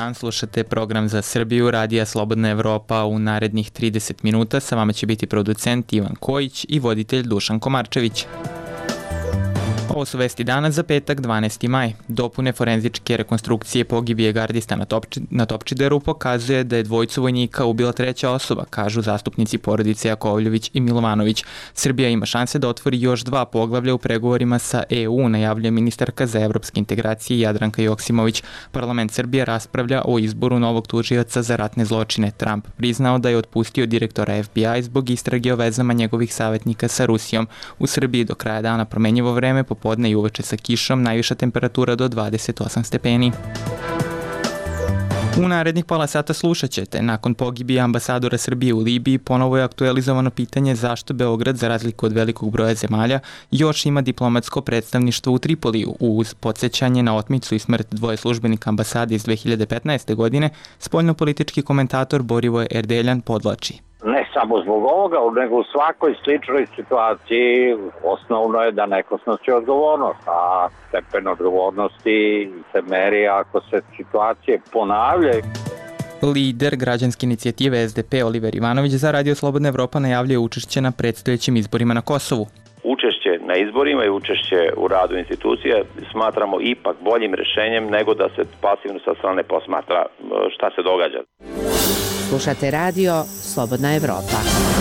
dan, slušate program za Srbiju, Radija Slobodna Evropa. U narednih 30 minuta sa vama će biti producent Ivan Kojić i voditelj Dušan Komarčević. Ovo su vesti dana za petak 12. maj. Dopune forenzičke rekonstrukcije pogibije gardista na Topčideru pokazuje da je dvojicu vojnika ubila treća osoba, kažu zastupnici porodice Jakovljević i Milovanović. Srbija ima šanse da otvori još 2 poglavlja u pregovorima sa EU, najavljuje ministarka za evropske integracije Jadranka Joksimović. Parlament Srbije raspravlja o izboru novog tužioca za ratne zločine. Trump priznao da je otpustio direktora FBI zbog istrage o vezama njegovih savetnika sa Rusijom. U Srbiji do kraja dana promenjivo vreme, popodne i uveče sa kišom, najviša temperatura do 28 stepeni. U narednih pola sata slušat ćete, nakon pogibije ambasadora Srbije u Libiji, ponovo je aktualizovano pitanje zašto Beograd, za razliku od velikog broja zemalja, još ima diplomatsko predstavništvo u Tripoliju. Uz podsjećanje na otmicu i smrt dvoje službenika ambasade iz 2015. godine, spoljnopolitički komentator Borivoje Erdeljan podvlači. Ne samo zbog ovoga, nego u svakoj sličnoj situaciji osnovno je da neko snosi odgovornost, a stepen odgovornosti se meri ako se situacije ponavljaju. Lider građanske inicijative SDP Oliver Ivanović za Radio Slobodna Evropa najavljuje učešće na predstojećim izborima na Kosovu. Učešće na izborima i učešće u radu institucija smatramo ipak boljim rešenjem nego da se pasivno sa strane posmatra šta se događa. Slušate Radio Slobodna Evropa.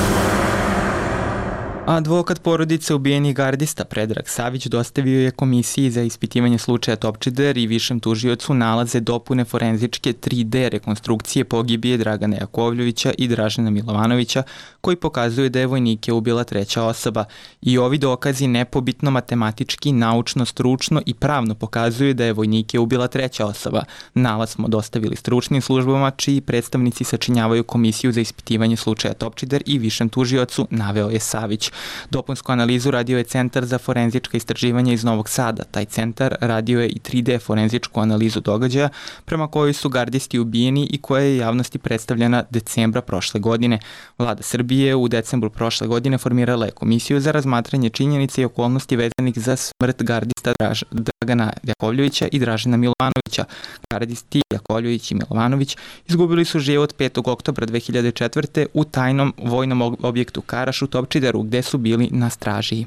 Advokat porodice ubijenih gardista Predrag Savić dostavio je Komisiji za ispitivanje slučaja Topčider i višem tužiocu nalaze dopune forenzičke 3D rekonstrukcije pogibije Dragana Jakovljevića i Dražena Milovanovića, koji pokazuju da je vojnike ubila treća osoba. I ovi dokazi nepobitno matematički, naučno, stručno i pravno pokazuju da je vojnike ubila treća osoba. Nalaz smo dostavili stručnim službama, čiji predstavnici sačinjavaju Komisiju za ispitivanje slučaja Topčider i višem tužiocu, naveo je Savić. Dopunsku analizu radio je Centar za forenzička istraživanja iz Novog Sada. Taj centar radio je i 3D forenzičku analizu događaja prema kojoj su gardisti ubijeni i koja je javnosti predstavljena decembra prošle godine. Vlada Srbije u decembru prošle godine formirala je komisiju za razmatranje činjenica i okolnosti vezanih za smrt gardista Dragana Jakovljevića i Dražena Milovanovića. Gardisti Jakovljević i Milovanović izgubili su život 5. oktobra 2004. u tajnom vojnom objektu Karaš u Topčideru, gde su bili na straži.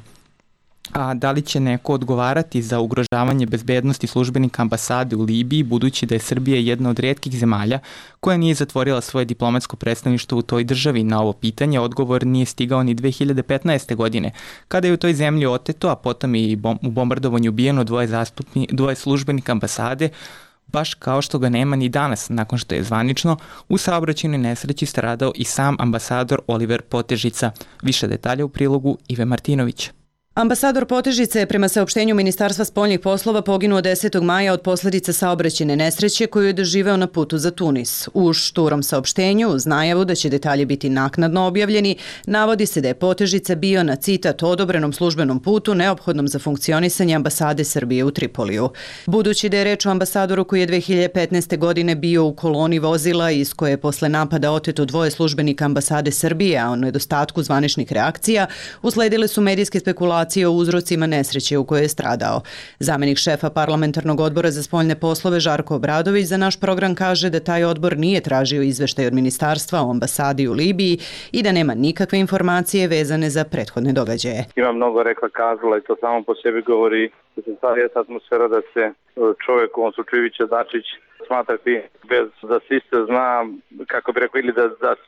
A da li će neko odgovarati za ugrožavanje bezbednosti službenika ambasade u Libiji, budući da je Srbija jedna od retkih zemalja koja nije zatvorila svoje diplomatsko predstavništvo u toj državi? Na ovo pitanje odgovor nije stigao ni 2015. godine, kada je u toj zemlji oteto, a potom i u bombardovanju ubijeno dvoje službenika ambasade, baš kao što ga nema ni danas, nakon što je zvanično u saobraćajnoj nesreći stradao i sam ambasador Oliver Potežica. Više detalja u prilogu Ive Martinović. Ambasador Potežica je prema saopštenju Ministarstva spoljnih poslova poginuo 10. maja od posledica saobraćajne nesreće koju je doživeo na putu za Tunis. U šturom saopštenju, uz najavu da će detalji biti naknadno objavljeni, navodi se da je Potežica bio na, citat, odobrenom službenom putu neophodnom za funkcionisanje ambasade Srbije u Tripoliju. Budući da je reč o ambasadoru koji je 2015. godine bio u koloni vozila iz koje je posle napada oteto dvoje službenika ambasade Srbije, a o nedostatku zvaničnih reakcija, usledile su medijske spekulacije o uzrocima nesreće u kojoj je stradao. Zamenik šefa parlamentarnog odbora za spoljne poslove Žarko Obradović za naš program kaže da taj odbor nije tražio izveštaj od ministarstva o ambasadi u Libiji i da nema nikakve informacije vezane za prethodne događaje. Ima mnogo rekla kazala i to samo po sebi govori da se stvari atmosfera da se čovjek, u ovom slučaju Ivica Dačić, smatrati bez da se isto zna, kako bi rekao, ili da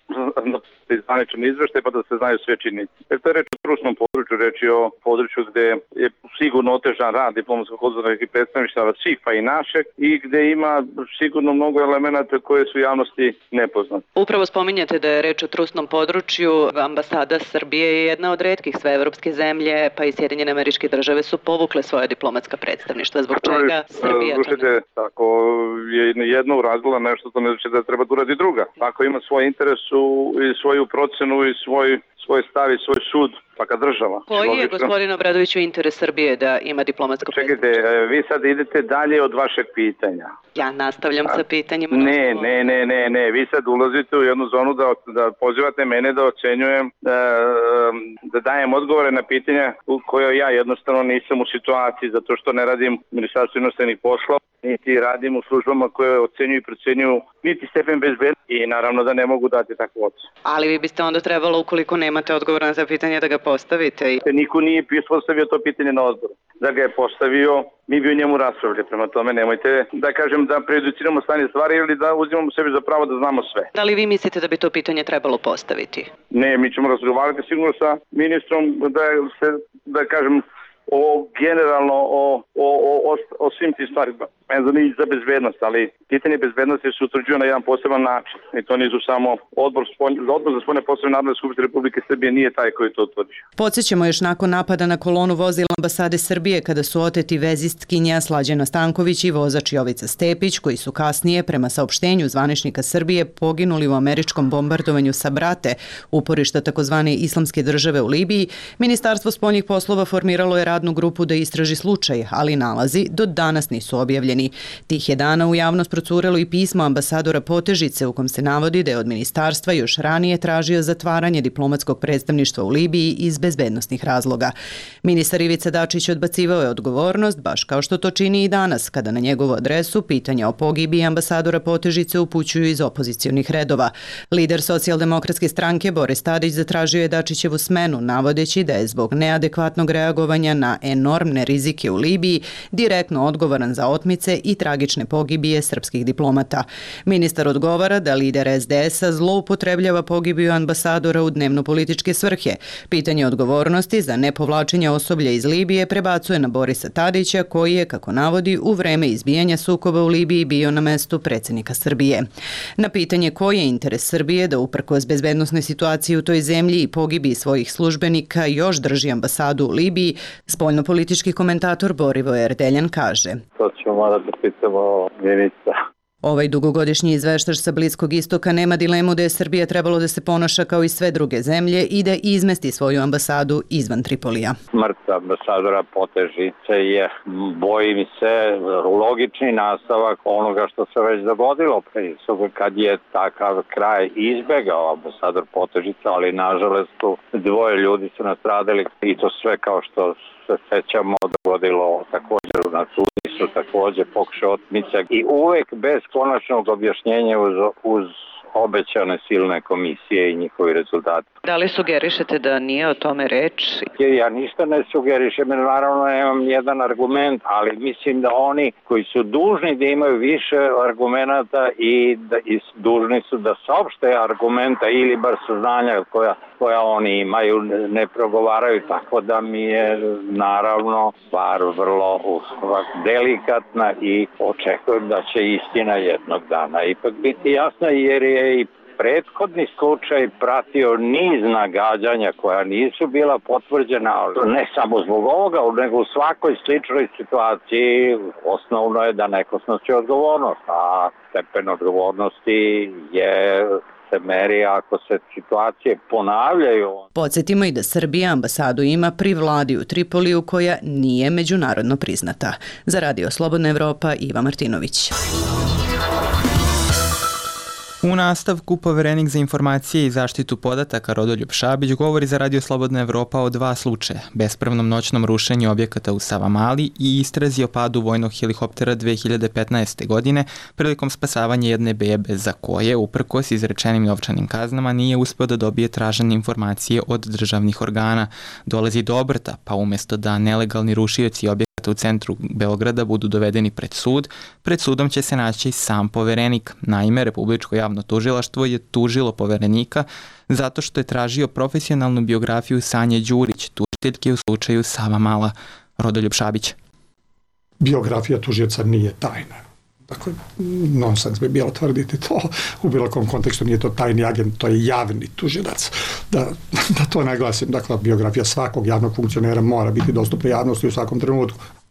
se zvaničan izveštaj pa da se znaju sve činjenice. Jer to je reč o stručnom području, reč je o području gde je sigurno otežan rad diplomatskog konzularnih i predstavništava svih pa i našeg i gde ima sigurno mnogo elemenata koje su javnosti nepoznate. Upravo spominjate da je reč o trusnom području. Ambasada Srbije je jedna od retkih, sve evropske zemlje pa i Sjedinjene Američke Države su povukle svoje diplomatska predstavništva. Zbog čega Srbija to ne? Ako je jedna uradila nešto, to ne znači da treba da uradi druga. Ako ima svoj interes i svoju procenu i svoj stav i svoj sud svaka država. Koji je, gospodin Obradoviću, interes Srbije da ima diplomatsko predstavništvo? Čekajte, vi sad idete dalje od vašeg pitanja. Ja nastavljam sa pitanjima. Ne, vi sad ulazite u jednu zonu da pozivate mene da ocenjujem, da dajem odgovore na pitanja u kojoj ja jednostavno nisam u situaciji, zato što ne radim u Ministarstvu inostranih poslova, niti radim u službama koje ocenjuju i procenjuju niti stepen bezbednosti i naravno da ne mogu dati takvu ocenu. Ali vi biste onda trebalo, ukoliko nemate odgovor na to pitanje, da ga postavite. Niko nije postavio to pitanje na odboru. Da ga je postavio, mi bi o njemu raspravljali. Prema tome nemojte da kažem da prejudiciramo stanje stvari ili da uzimamo sebi za pravo da znamo sve. Da li vi mislite da bi to pitanje trebalo postaviti? Ne, mi ćemo razgovarati sigurno sa ministrom da kažem generalno o svim tim stvarima. Ni za bezbednost, ali pitanje bezbednosti se utvrđuje na jedan poseban način. I to nisu samo Odbor za spoljne poslove Narodne skupštine Republike Srbije nije taj koji to utvrđuje. Podsjećamo još nakon napada na kolonu vozila ambasade Srbije kada su oteti vezistkinja Slađana Stanković i vozač Jovica Stepić, koji su kasnije, prema saopštenju zvaničnika Srbije, poginuli u američkom bombardovanju sa Brate, uporišta takozvane Islamske države u Libiji, Ministarstvo spoljnih poslova formiralo je radnu grupu da istraži slučaj, ali nalazi do danas nisu objavljeni. Tih je dana u javnost procurelo i pismo ambasadora Potežice u kom se navodi da je od ministarstva još ranije tražio zatvaranje diplomatskog predstavništva u Libiji iz bezbednosnih razloga. Ministar Ivica Dačić odbacivao je odgovornost, baš kao što to čini i danas, kada na njegovu adresu pitanja o pogibiji ambasadora Potežice upućuju iz opozicionih redova. Lider Socijaldemokratske stranke Boris Tadić zatražio je Dačićevu smenu, navodeći da je zbog neadekvatnog reagovanja na enormne rizike u Libiji direktno odgovoran za otmice i tragične pogibije srpskih diplomata. Ministar odgovara da lider SDS-a zloupotrebljava pogibiju ambasadora u dnevno-političke svrhe. Pitanje odgovornosti za nepovlačenje osoblja iz Libije prebacuje na Borisa Tadića, koji je, kako navodi, u vreme izbijanja sukoba u Libiji bio na mestu predsjednika Srbije. Na pitanje koji je interes Srbije da uprkos bezbednosnoj situaciji u toj zemlji i pogibiji svojih službenika još drži ambasadu u Libiji, spoljnopolitički komentator Borivoje Erdeljan kaže: To ćemo morati da pitamo ministra. Ovaj dugogodišnji izveštač sa Bliskog istoka nema dilemu da je Srbija trebalo da se ponaša kao i sve druge zemlje i da izmesti svoju ambasadu izvan Tripolija. Smrt ambasadora Potežice je, bojim se, logični nastavak onoga što se već dogodilo kad je takav kraj izbegao ambasador Potežica, ali nažalost dvoje ljudi su nastradali i to sve kao što se sećamo dogodilo također na Tunisu, također pokušaj otmice i uvek bez konačnog objašnjenja uz obećane silne komisije i njihovi rezultati. Da li sugerišete da nije o tome reč? Ja ništa ne sugerišem, naravno nemam jedan argument, ali mislim da oni koji su dužni da imaju više argumenata i dužni su da saopšte argumenta ili bar saznanja koja oni imaju, ne progovaraju, tako da mi je naravno stvar vrlo delikatna i očekujem da će istina jednog dana ipak biti jasna, jer je i prethodni slučaj pratio niz nagađanja koja nisu bila potvrđena, ne samo zbog ovoga, nego u svakoj sličnoj situaciji osnovno je da neko snosi odgovornost, a stepen odgovornosti se meri ako se situacije ponavljaju. Podsjetimo i da Srbija ambasadu ima pri vladi u Tripoliju koja nije međunarodno priznata. Za Radio Slobodna Evropa, Iva Martinović. U nastavku poverenik za informacije i zaštitu podataka Rodoljub Šabić govori za Radio Slobodna Evropa o dva slučaja: bespravnom noćnom rušenju objekata u Savamali i istrazi o padu vojnog helikoptera 2015. godine prilikom spasavanja jedne bebe za koje, uprkos izrečenim novčanim kaznama, nije uspeo da dobije tražene informacije od državnih organa. Dolazi do obrta, pa umjesto da nelegalni rušioci objekata u centru Beograda budu dovedeni pred sudom će se naći sam poverenik. Naime, Republičko javno tužilaštvo je tužilo poverenika zato što je tražio profesionalnu biografiju Sanje Đurić, tužiteljke u slučaju Savamala. Rodoljub Šabić. Biografija tužioca nije tajna. Dakle, nonsens bi bilo tvrditi to. U bilo kom kontekstu nije to tajni agent, to je javni tužilac. Da to naglasim. Dakle, biografija svakog javnog funkcionera mora biti dostupna javnosti u svakom trenutku.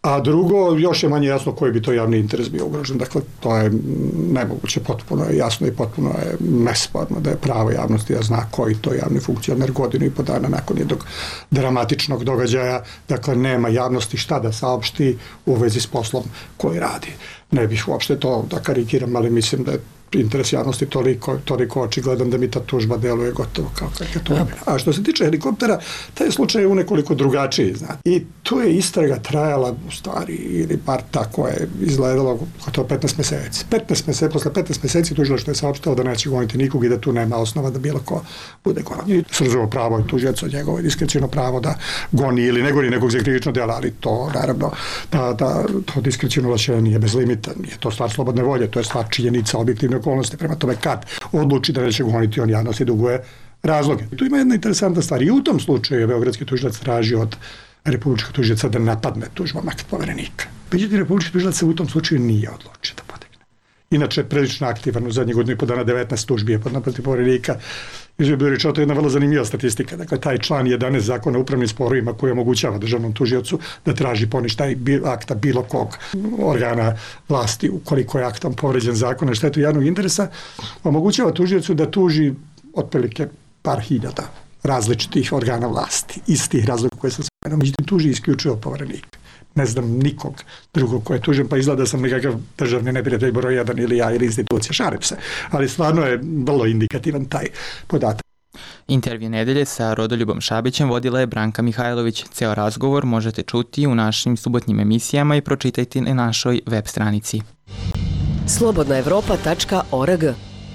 A drugo, još je manje jasno koji bi to javni interes bio ugrožen. Dakle, to je nemoguće, potpuno je jasno i potpuno je nesporno da je pravo javnosti da zna koji to javni funkcioner godinu i po dana nakon jednog dramatičnog događaja. Dakle, nema javnosti šta da saopšti u vezi s poslom koji radi. Ne bih uopšte to da karikiram, ali mislim da je interes javnosti toliko očigledan da mi ta tužba deluje gotovo kao karikatura. A što se tiče helikoptera, taj slučaj je u nekoliko drugačiji. Znate. I tu je istraga trajala u stvari, ili bar tako je izgledalo gotovo 15 meseci. Posle 15 meseci tužilaštvo je saopštilo da neće goniti nikog i da tu nema osnova da bilo ko bude gonjen. I srđavo pravo je tužioca, njegovo diskreciono pravo da goni ili ne goni nekog za krivično djela, ali to naravno to diskreciono ovlašćenje nije bez limita. Nije to stvar slobodne volje, to je stvar činjenica objektivne okolnosti. Prema tome kad odluči da neće goniti, on javnosti duguje razloge. Tu ima jedna interesantna stvar. I u tom slučaju je beogradski tužilac tražio od republičkog tužioca da napadne tužbom akt poverenika. Međutim, republički tužilac se u tom slučaju nije odlučio da potegne. Inače je prilično aktivan u zadnjih godinu i po dana 19 tužbi je pod protiv poverenika. Izbio reći, to je jedna vrlo zanimljiva statistika. Dakle, taj član 11 zakona o upravnim sporovima koji omogućava državnom tužiocu da traži poništaj akta bilo kog organa vlasti ukoliko je aktom povređen zakon na štetu javnog interesa, omogućava tužiocu da tuži otprilike par hiljada različitih organa vlasti iz tih razloga koje sam spomenuo. Međutim, tuži isključivo poverenika. Ne znam nikog drugog ko je tužen, pa izgleda da sam nekakav državni neprijatelj broj 1 ili ja ili institucija, šalim se. Ali stvarno je vrlo indikativan taj podatak. Intervju nedelje sa Rodoljubom Šabićem vodila je Branka Mihajlović. Ceo razgovor možete čuti u našim subotnjim emisijama i pročitajte na našoj web stranici. slobodnaevropa.org.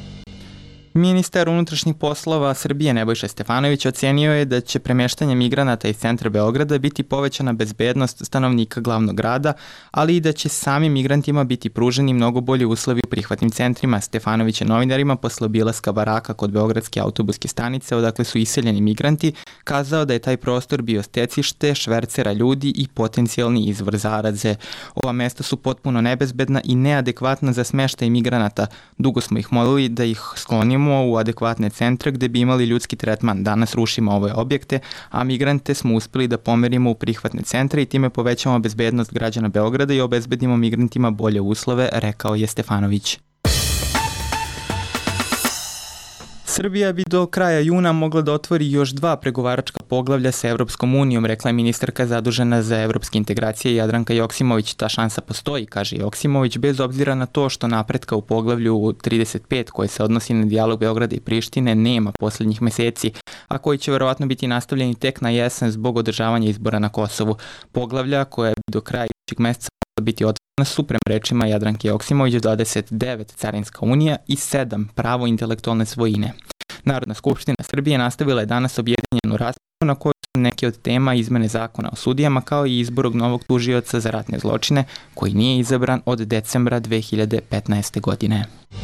Ministar unutrašnjih poslova Srbije Nebojša Stefanović ocenio je da će premještanje migranata iz centra Beograda biti povećana bezbednost stanovnika glavnog grada, ali i da će samim migrantima biti pruženi mnogo bolji uslovi u prihvatnim centrima. Stefanović je novinarima posle obilaska baraka kod beogradske autobuske stanice, odakle su iseljeni migranti, kazao da je taj prostor bio stecište švercera ljudi i potencijalni izvor zaraze. Ova mesta su potpuno nebezbedna i neadekvatna za smeštaj migranata. Dugo smo ih molili da ih sklonimo u adekvatne centre gde bi imali ljudski tretman. Danas rušimo ove objekte, a migrante smo uspeli da pomerimo u prihvatne centre i time povećamo bezbednost građana Beograda i obezbedimo migrantima bolje uslove, rekao je Stefanović. Srbija bi do kraja juna mogla da otvori još 2 pregovaračka poglavlja sa Evropskom unijom, rekla je ministarka zadužena za evropske integracije Jadranka Joksimović. Ta šansa postoji, kaže Joksimović, bez obzira na to što napretka u poglavlju 35 koje se odnosi na dijalog Beograda i Prištine nema posljednjih meseci, a koji će verovatno biti nastavljeni tek na jesen zbog održavanja izbora na Kosovu. Poglavlja koja bi do kraja idućeg meseca biti otvorena su, prema rečima Jadranke Joksimović, 29 Carinska unija i 7 pravo intelektualne svojine. Narodna skupština Srbije nastavila je danas objedinjenu raspravu na kojoj su neke od tema izmene zakona o sudijama kao i izbor novog tužioca za ratne zločine koji nije izabran od decembra 2015. godine.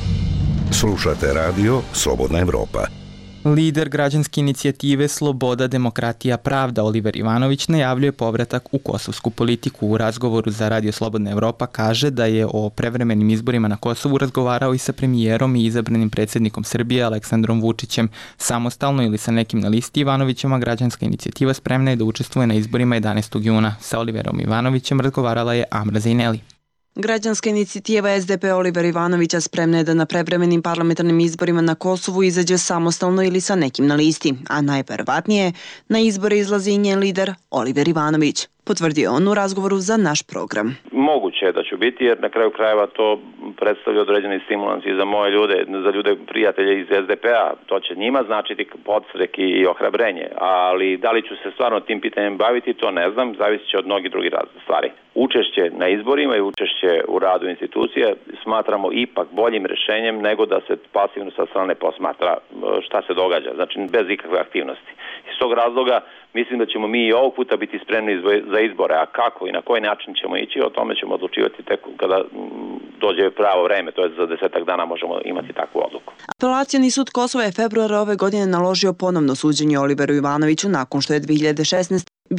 Slušate radio Slobodna Evropa. Lider građanske inicijative Sloboda, demokratija, pravda Oliver Ivanović najavljuje povratak u kosovsku politiku. U razgovoru za Radio Slobodna Evropa kaže da je o prevremenim izborima na Kosovu razgovarao i sa premijerom i izabranim predsjednikom Srbije Aleksandrom Vučićem. Samostalno ili sa nekim na listi Ivanovićima, građanska inicijativa spremna je da učestvuje na izborima 11. juna. Sa Oliverom Ivanovićem razgovarala je Amra Zejneli. Građanska inicijativa SDP Oliver Ivanovića spremna je da na prevremenim parlamentarnim izborima na Kosovu izađe samostalno ili sa nekim na listi, a najverovatnije na izbore izlazi i njen lider Oliver Ivanović. Potvrdio on u razgovoru za naš program. Moguće je da ću biti, jer na kraju krajeva to predstavlja određeni stimulans i za moje ljude, za ljude prijatelje iz SDP-a. To će njima značiti podstrek i ohrabrenje, ali da li ću se stvarno tim pitanjem baviti, to ne znam, zavisit će od mnogih drugih stvari. Učešće na izborima i učešće u radu institucije smatramo ipak boljim rješenjem nego da se pasivno sa strane posmatra šta se događa, znači bez ikakve aktivnosti. Iz tog razloga mislim da ćemo mi i ovog puta biti spremni za izbore, a kako i na koji način ćemo ići, o tome ćemo odlučivati tek kada dođe pravo vreme, to je za 10 dana možemo imati takvu odluku. Apelacioni sud Kosova je februara ove godine naložio ponovno suđenje Oliveru Ivanoviću nakon što je 2016 bio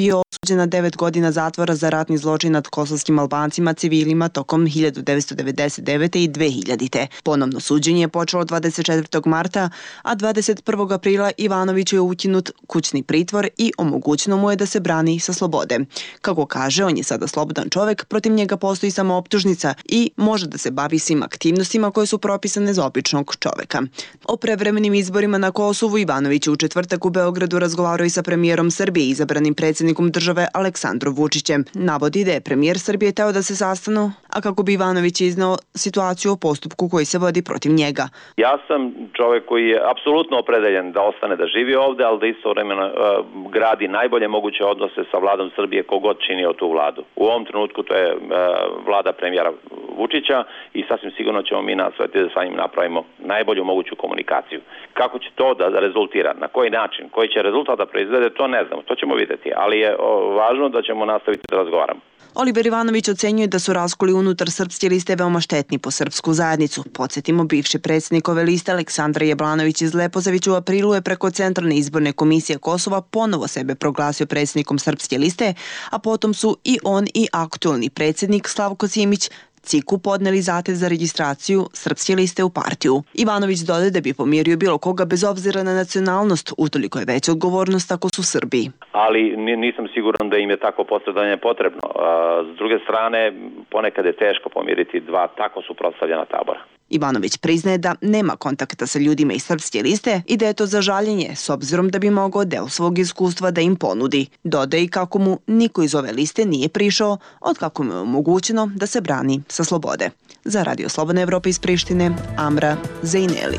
na 9 godina zatvora za ratni zločin nad kosovskim Albancima civilima tokom 1999. i 2000. Ponovno suđenje je počelo 24. marta, a 21. aprila Ivanoviću je ukinut kućni pritvor i omogućeno mu je da se brani sa slobode. Kako kaže, on je sada slobodan čovek, protiv njega postoji samo optužnica i može da se bavi svim aktivnostima koje su propisane za običnog čoveka. O prevremenim izborima na Kosovu Ivanović je u četvrtak u Beogradu razgovarao i sa premijerom Srbije, izabranim predsjednikom države Aleksandrom Vučićem. Navodi da je premijer Srbije teo da se sastanu, a kako bi Ivanović izneo situaciju o postupku koji se vodi protiv njega. Ja sam čovjek koji je apsolutno opredeljen da ostane da živi ovde, ali da istovremeno gradi najbolje moguće odnose sa vladom Srbije kogod činio tu vladu. U ovom trenutku to je vlada premijera Vučića i sasvim sigurno ćemo mi nastojati da sa njim napravimo najbolju moguću komunikaciju. Kako će to da rezultira, na koji način, koji će rezultat da proizvede, to ne znamo, to ćemo vidjeti, ali je važno da ćemo nastaviti da razgovaramo. Oliver Ivanović ocenjuje da su raskoli unutar srpske liste veoma štetni po srpsku zajednicu. Podsjetimo, bivši predsjednik ove liste Aleksandar Jablanović iz Lepozavića u aprilu je preko Centralne izborne komisije Kosova ponovo sebe proglasio predsjednikom srpske liste, a potom su i on i aktualni predsjednik Slavko Simić CIK-u podneli zahtev za registraciju srpske liste u partiju. Ivanović dodaje da bi pomirio bilo koga bez obzira na nacionalnost, utoliko je veća odgovornost ako su Srbiji. Ali nisam siguran da im je tako posredovanje potrebno. S druge strane, ponekad je teško pomiriti dva tako suprotstavljena tabora. Ivanović priznaje da nema kontakta sa ljudima iz srpske liste i da je to za žaljenje, s obzirom da bi mogao deo svog iskustva da im ponudi. Dodaje i kako mu niko iz ove liste nije prišao, od kako mu je omogućeno da se brani sa slobode. Za Radio Slobodna Evropa iz Prištine, Amra Zejneli.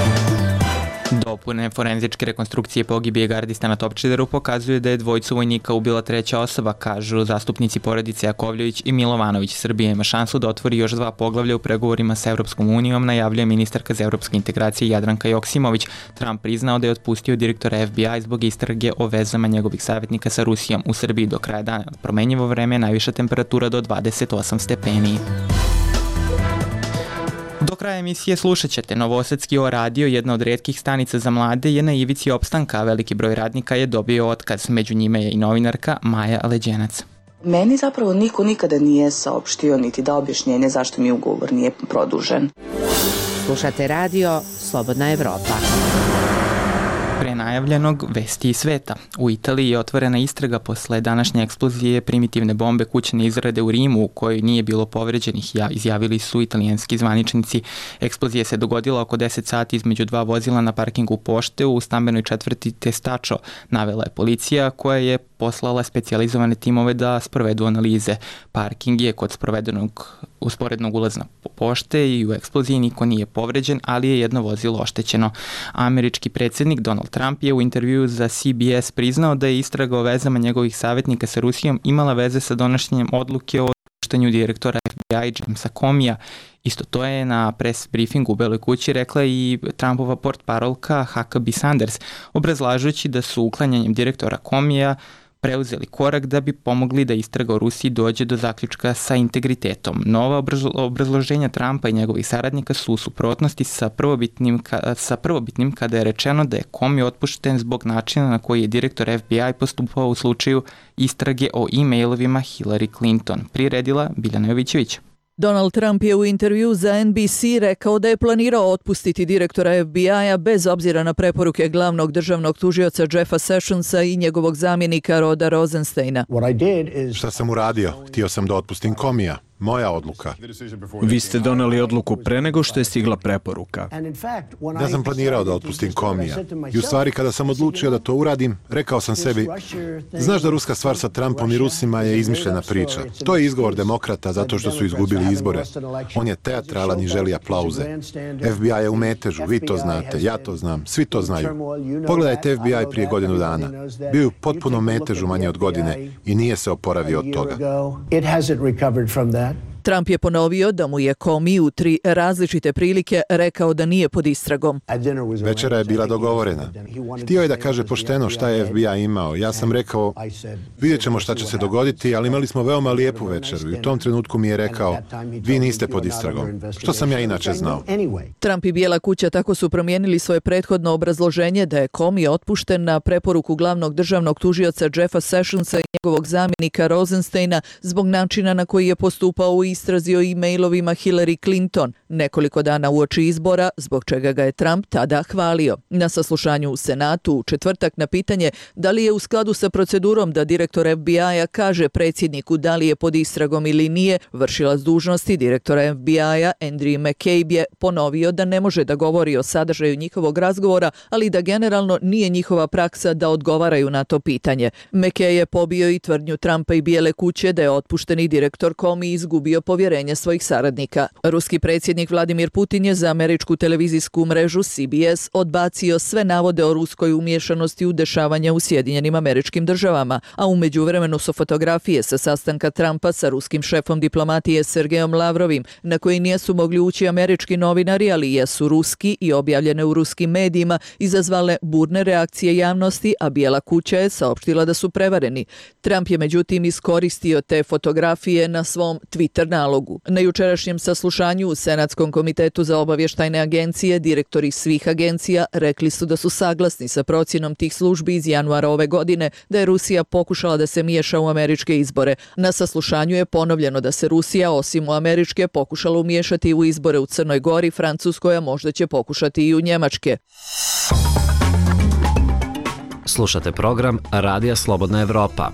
Dopune forenzičke rekonstrukcije pogibije gardista na Topčideru pokazuje da je dvojicu vojnika ubila treća osoba, kažu zastupnici porodice Jakovljević i Milovanović. Srbija ima šansu da otvori još 2 poglavlja u pregovorima sa Evropskom unijom, najavljuje ministarka za evropske integracije Jadranka Joksimović. Trump priznao da je otpustio direktora FBI zbog istrage o vezama njegovih savjetnika sa Rusijom. U Srbiji do kraja dana promenjivo vreme, najviša temperatura do 28 stepeni. Do kraja emisije slušat ćete Novosadski O radio, jedna od retkih stanica za mlade, je na ivici opstanka, a veliki broj radnika je dobio otkaz. Među njime je i novinarka Maja Leđenac. Meni zapravo niko nikada nije saopštio niti dao objašnjenje zašto mi ugovor nije produžen. Slušate radio Slobodna Evropa. Pre najavljenog vesti iz sveta. U Italiji je otvorena istraga posle današnje eksplozije primitivne bombe kućne izrade u Rimu u kojoj nije bilo povređenih, izjavili su italijanski zvaničnici. Eksplozija se dogodila oko 10 sati između 2 vozila na parkingu pošte u stambenoj četvrti Testaccio, navela je policija koja je poslala specijalizovane timove da sprovedu analize. Parking je kod usporednog ulaza na pošte i u eksploziji niko nije povređen, ali je jedno vozilo oštećeno. Američki predsjednik Donald Trump je u intervjuu za CBS priznao da je istraga o vezama njegovih savjetnika sa Rusijom imala veze sa donošenjem odluke o otpuštanju direktora FBI Jamesa Comeyja. Isto to je na press briefingu u Beloj kući rekla i Trumpova portparolka Huckabee Sanders, obrazlažući da su uklanjanjem direktora Comeyja preuzeli korak da bi pomogli da istraga o Rusiji dođe do zaključka sa integritetom. Nova obrazloženja Trumpa i njegovih saradnika su u suprotnosti sa prvobitnim kada je rečeno da je Comey otpušten zbog načina na koji je direktor FBI postupao u slučaju istrage o e-mailovima Hillary Clinton, priredila Biljana Jovićević. Donald Trump je u intervju za NBC rekao da je planirao otpustiti direktora FBI-a bez obzira na preporuke glavnog državnog tužioca Jeffa Sessionsa i njegovog zamjenika Roda Rosensteina. Šta sam uradio? Htio sam da otpustim Comeyja. Moja odluka. Vi ste doneli odluku pre nego što je stigla preporuka. Ja sam planirao da otpustim Comeyja. I u stvari kada sam odlučio da to uradim, rekao sam sebi, znaš da ruska stvar sa Trumpom i Rusima je izmišljena priča. To je izgovor demokrata zato što su izgubili izbore. On je teatralan i želi aplauze. FBI je u metežu, vi to znate, ja to znam, svi to znaju. Pogledajte FBI prije godinu dana. Bio je u potpunom metežu manje od godine i nije se oporavio od toga. Trump je ponovio da mu je Comey u 3 različite prilike rekao da nije pod istragom. Večera je bila dogovorena. Htio je da kaže pošteno šta je FBI imao. Ja sam rekao, vidjet ćemo šta će se dogoditi, ali imali smo veoma lijepu večeru i u tom trenutku mi je rekao, vi niste pod istragom, što sam ja inače znao. Trump i Bijela kuća tako su promijenili svoje prethodno obrazloženje da je Comey otpušten na preporuku glavnog državnog tužioca Jeffa Sessionsa i njegovog zamjenika Rosensteina zbog načina na koji je postupao u istrazi o e-mailovima Hillary Clinton nekoliko dana uoči izbora, zbog čega ga je Trump tada hvalio. Na saslušanju u Senatu u četvrtak na pitanje da li je u skladu sa procedurom da direktor FBI-a kaže predsjedniku da li je pod istragom ili nije, vršilac dužnosti direktora FBI-a Andrew McCabe je ponovio da ne može da govori o sadržaju njihovog razgovora, ali da generalno nije njihova praksa da odgovaraju na to pitanje. McCabe je pobio i tvrdnju Trumpa i Bijele kuće da je otpušteni direktor Comey izgubio povjerenje svojih saradnika. Ruski predsjednik Vladimir Putin je za američku televizijsku mrežu CBS odbacio sve navode o ruskoj umiješanosti u dešavanja u Sjedinjenim Američkim Državama, a u međuvremenu su fotografije sa sastanka Trumpa sa ruskim šefom diplomatije Sergejom Lavrovim, na koji nisu mogli ući američki novinari, ali jesu ruski i objavljene u ruskim medijima, izazvale burne reakcije javnosti, a Bijela kuća je saopštila da su prevareni. Trump je međutim iskoristio te fotografije na svom Twitter nalogu. Na jučerašnjem saslušanju u Senatskom komitetu za obavještajne agencije direktori svih agencija rekli su da su saglasni sa procjenom tih službi iz januara ove godine da je Rusija pokušala da se miješa u američke izbore. Na saslušanju je ponovljeno da se Rusija osim u američke pokušala umiješati u izbore u Crnoj Gori, Francuskoj, a možda će pokušati i u Njemačke. Slušate program Radija Slobodna Evropa.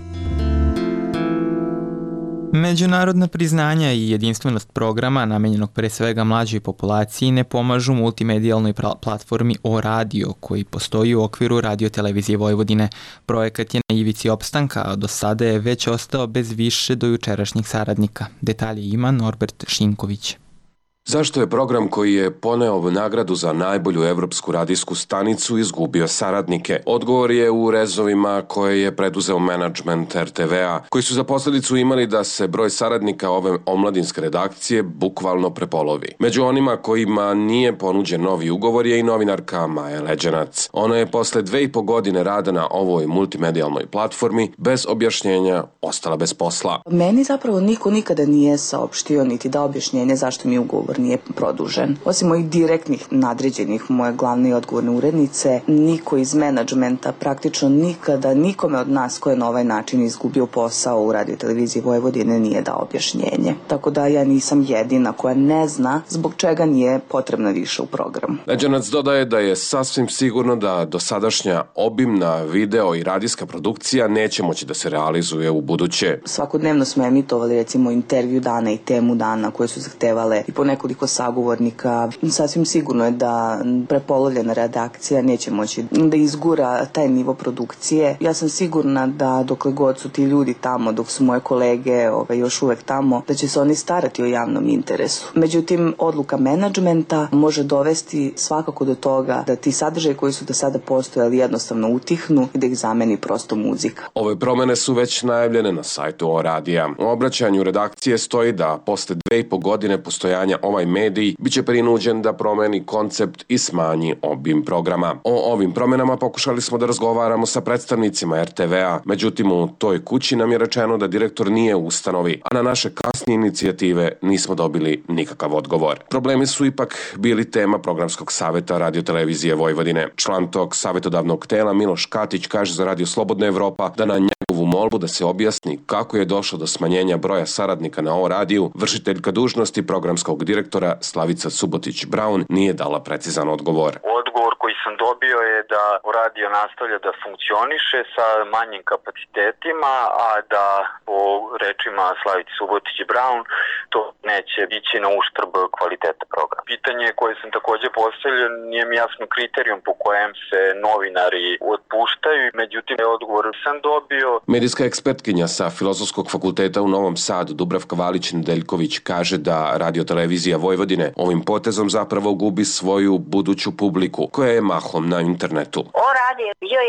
Međunarodna priznanja i jedinstvenost programa namenjenog pre svega mlađoj populaciji ne pomažu multimedijalnoj platformi O-radio koji postoji u okviru Radio-televizije Vojvodine. Projekat je na ivici opstanka, a do sada je već ostao bez više dojučerašnjih saradnika. Detalje ima Norbert Šinković. Zašto je program koji je poneo nagradu za najbolju evropsku radijsku stanicu izgubio saradnike? Odgovor je u rezovima koje je preduzeo menadžment RTV-a, koji su za posljedicu imali da se broj saradnika ove omladinske redakcije bukvalno prepolovi. Među onima kojima nije ponuđen novi ugovor je i novinarka Maja Leđanac. Ona je posle 2,5 godine rada na ovoj multimedijalnoj platformi bez objašnjenja ostala bez posla. Meni zapravo niko nikada nije saopštio niti dao objašnjenje zašto mi ugovor nije produžen. Osim mojih direktnih nadređenih, moje glavne i odgovorne urednice, niko iz menadžmenta praktično nikada nikome od nas ko je na ovaj način izgubio posao u Radio-televiziji Vojvodine nije dao objašnjenje. Tako da ja nisam jedina koja ne zna zbog čega nije potrebna više u programu. Leđanac dodaje da je sasvim sigurno da dosadašnja obimna video i radijska produkcija neće moći da se realizuje u buduće. Svakodnevno smo emitovali recimo intervju dana i temu dana koje su zahtevale i po nekoliko sagovornika. Sasvim sigurno je da prepolovljena redakcija neće moći da izgura taj nivo produkcije. Ja sam sigurna da dokle god su ti ljudi tamo, dok su moje kolege još uvek tamo, da će se oni starati o javnom interesu. Međutim, odluka menadžmenta može dovesti svakako do toga da ti sadržaji koji su do sada postojali jednostavno utihnu i da ih zameni prosto muzika. Ove promene su već najavljene na sajtu O-radija. U obraćanju redakcije stoji da posle 2,5 godine postojanja ovaj medij biće prinuđen da promeni koncept i smanji obim programa. O ovim promenama pokušali smo da razgovaramo sa predstavnicima RTV-a, međutim u toj kući nam je rečeno da direktor nije u ustanovi, a na naše kasnije inicijative nismo dobili nikakav odgovor. Problemi su ipak bili tema programskog saveta Radio-televizije Vojvodine. Član tog savjetodavnog tela Miloš Katić kaže za Radio Slobodna Evropa da na njegovu molbu da se objasni kako je došlo do smanjenja broja saradnika na O-radiju, vršiteljka dužnosti programskog direktora Slavica Subotić-Braun nije dala precizan odgovor. Odgovor koji sam dobio je da radio nastavlja da funkcioniše sa manjim kapacitetima, a da po rečima Slavice Subotić-Braun to neće ići na uštrb kvaliteta programa. Pitanje koje sam takođe postavio, nije mi jasno kriterijum po kojem se novinari otpuštaju, međutim odgovor sam dobio. Medijska ekspertkinja sa Filozofskog fakulteta u Novom Sadu Dubravka Valić-Nedeljković kaže da Radio-televizija Vojvodine ovim potezom zapravo gubi svoju buduću publiku, koja je mahom na internetu. O-radio bio je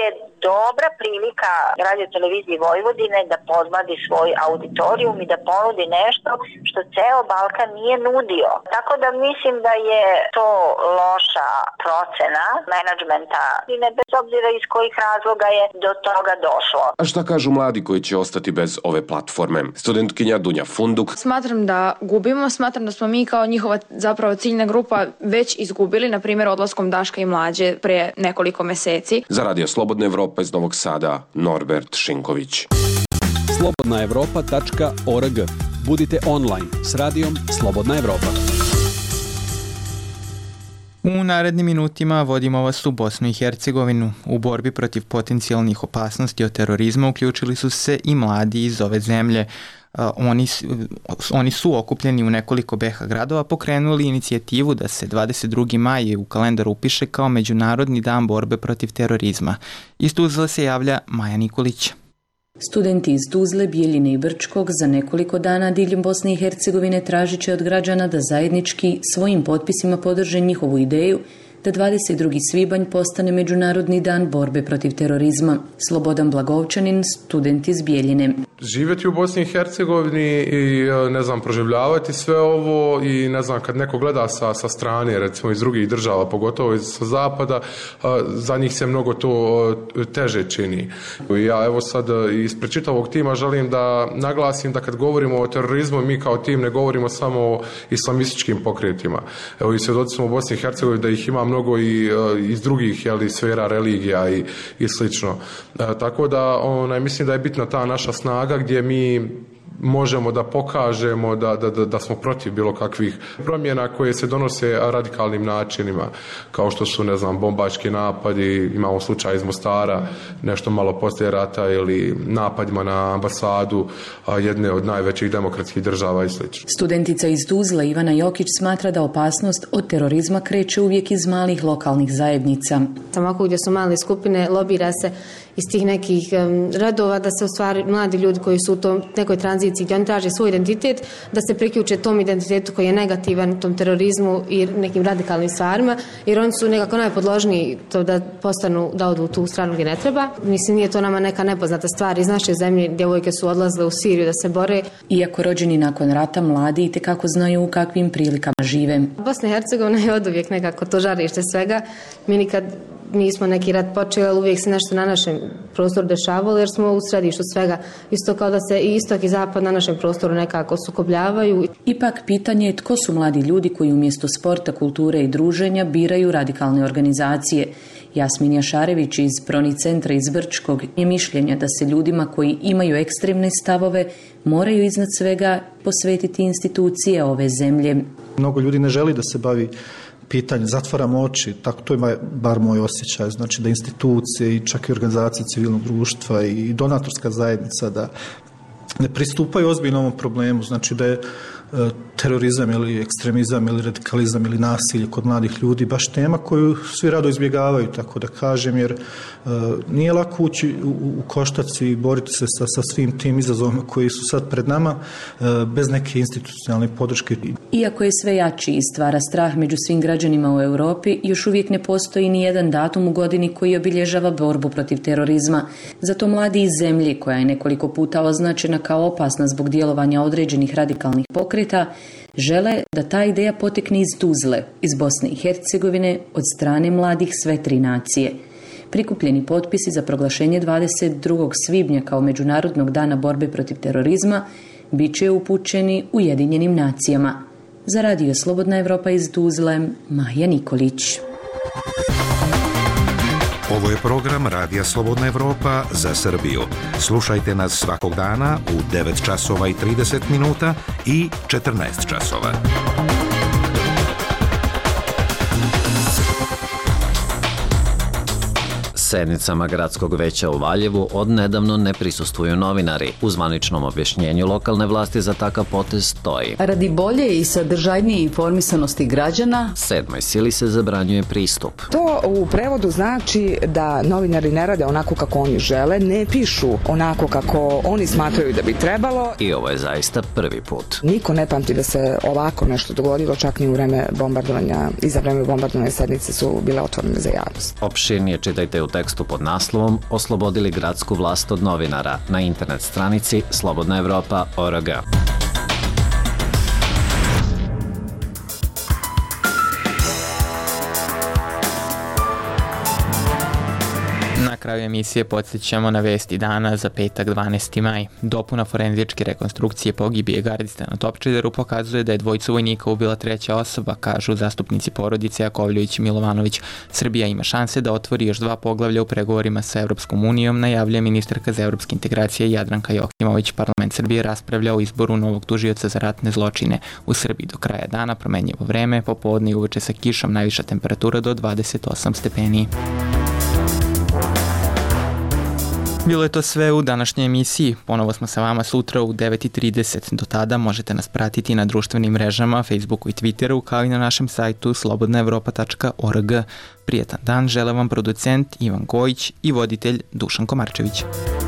dobra prilika Radio televiziji Vojvodine da podmladi svoj auditorijum i da ponudi nešto što ceo Balkan nije nudio. Tako da mislim da je to loša procena menadžmenta i ne bez obzira iz kojih razloga je do toga došlo. A šta kažu mladi koji će ostati bez ove platforme? Studentkinja Dunja Funduk. Smatram da gubimo, smatram da smo mi kao njihova zapravo ciljna grupa već izgubili, na primjer odlaskom Daška i Mlađe pre nekoliko meseci. Za Radio Slobodna Evropa iz Novog Sada, Norbert Šinković. slobodnaevropa.org. Budite online s radijom Slobodna Evropa. U narednim minutima vodimo vas u Bosnu i Hercegovinu. U borbi protiv potencijalnih opasnosti od terorizma uključili su se i mladi iz ove zemlje. Oni su okupljeni u nekoliko BiH gradova pokrenuli inicijativu da se 22. maj u kalendar upiše kao Međunarodni dan borbe protiv terorizma. Iz Tuzle se javlja Maja Nikolić. Studenti iz Tuzle, Bijeljine i Brčkog za nekoliko dana diljem Bosne i Hercegovine tražit će od građana da zajednički svojim potpisima podrže njihovu ideju da 22. svibanj postane Međunarodni dan borbe protiv terorizma. Slobodan Blagovčanin, student iz Bijeljine. Živjeti u Bosni i Hercegovini i proživljavati sve ovo i kad neko gleda sa strane, recimo iz drugih država, pogotovo sa zapada, za njih se mnogo to teže čini. I ja evo sad ispred čitavog tima želim da naglasim da kad govorimo o terorizmu, mi kao tim ne govorimo samo o islamističkim pokretima. Evo i svjedoci smo u Bosni i Hercegovini da ih ima mnogo i iz drugih sfera religija i slično. Tako da mislim da je bitna ta naša snaga gdje mi možemo da pokažemo da smo protiv bilo kakvih promjena koje se donose radikalnim načinima, kao što su, bombački napadi, imamo slučaj iz Mostara, nešto malo poslije rata, ili napadima na ambasadu jedne od najvećih demokratskih država i sl. Studentica iz Tuzle Ivana Jokić smatra da opasnost od terorizma kreće uvijek iz malih lokalnih zajednica. Ovako gdje su male skupine, lobira se iz tih nekih radova da se u stvari mladi ljudi koji su u tom nekoj tranziciji gdje oni traže svoj identitet, da se priključe tom identitetu koji je negativan, tom terorizmu i nekim radikalnim stvarima, jer oni su nekako najpodložniji to da postanu, da odu u tu stranu gdje ne treba. Mislim, nije to nama neka nepoznata stvar. Iz naše zemlje djevojke su odlazile u Siriju da se bore. Iako rođeni nakon rata, mladi itekako znaju u kakvim prilikama žive. Bosna i Hercegovina je oduvijek nekako to žarište svega. Mi nikad nismo neki rat počeli, ali uvijek se nešto na našem prostoru dešavalo jer smo u središtu svega. Isto kao da se i istok i zapad na našem prostoru nekako sukobljavaju. Ipak pitanje je tko su mladi ljudi koji umjesto sporta, kulture i druženja biraju radikalne organizacije. Jasmin Jašarević iz Proni centra iz Brčkog je mišljenja da se ljudima koji imaju ekstremne stavove moraju iznad svega posvetiti institucije ove zemlje. Mnogo ljudi ne želi da se bavi pitanje, zatvaramo oči, tako to ima bar moj osjećaj, znači da institucije i čak i organizacije civilnog društva i donatorska zajednica da ne pristupaju ozbiljno ovom problemu, znači da je terorizam ili ekstremizam ili radikalizam ili nasilje kod mladih ljudi baš tema koju svi rado izbjegavaju, tako da kažem, jer nije lako ući u koštac i boriti se sa svim tim izazovima koji su sad pred nama bez neke institucionalne podrške. Iako je sve jači i stvara strah među svim građanima u Europi, još uvijek ne postoji ni jedan datum u godini koji obilježava borbu protiv terorizma. Zato mladi iz zemlje, koja je nekoliko puta označena kao opasna zbog djelovanja određenih radikalnih pokreta, žele da ta ideja potekne iz Tuzle, iz Bosne i Hercegovine, od strane mladih sve tri nacije. Prikupljeni potpisi za proglašenje 22. svibnja kao Međunarodnog dana borbe protiv terorizma bit će upućeni Ujedinjenim nacijama. Za Radio Slobodna Evropa iz Tuzle, Maja Nikolić. Ovo je program Radija Slobodna Evropa za Srbiju. Slušajte nas svakog dana u 9 časova i 30 minuta i 14 časova. Sednicama gradskog veća u Valjevu odnedavno ne prisustvuju novinari. U zvaničnom objašnjenju lokalne vlasti za takav potez stoji: radi bolje i sadržajnije informisanosti građana, Sedmoj sili se zabranjuje pristup. To u prevodu znači da novinari ne rade onako kako oni žele, ne pišu onako kako oni smatraju da bi trebalo. I ovo je zaista prvi put. Niko ne pamti da se ovako nešto dogodilo, čak ni u vreme bombardovanja. I za vreme bombardovanja sednice su bile otvorene za javnost. Opširnije čitajte u tekstu tekstu pod naslovom Oslobodili gradsku vlast od novinara na internet stranici slobodnaevropa.org. Na kraju emisije podsjećamo na vesti dana za petak 12. maj. Dopuna forenzičke rekonstrukcije pogibije gardista na Topčideru pokazuje da je dvojicu vojnika ubila treća osoba, kažu zastupnici porodice Jakovljević i Milovanović. Srbija ima šanse da otvori još 2 poglavlja u pregovorima sa Evropskom unijom, najavljuje ministarka za evropske integracije Jadranka Joksimović. Parlament Srbije raspravlja o izboru novog tužioca za ratne zločine. U Srbiji do kraja dana promenljivo vreme, popodne i uveče sa kišom, najviša temperatura do 28 stepeni. Bilo je to sve u današnjoj emisiji. Ponovo smo sa vama sutra u 9:30. Do tada možete nas pratiti na društvenim mrežama, Facebooku i Twitteru, kao i na našem sajtu slobodnaevropa.org. Prijetan dan žele vam producent Ivan Gojić i voditelj Dušan Komarčević.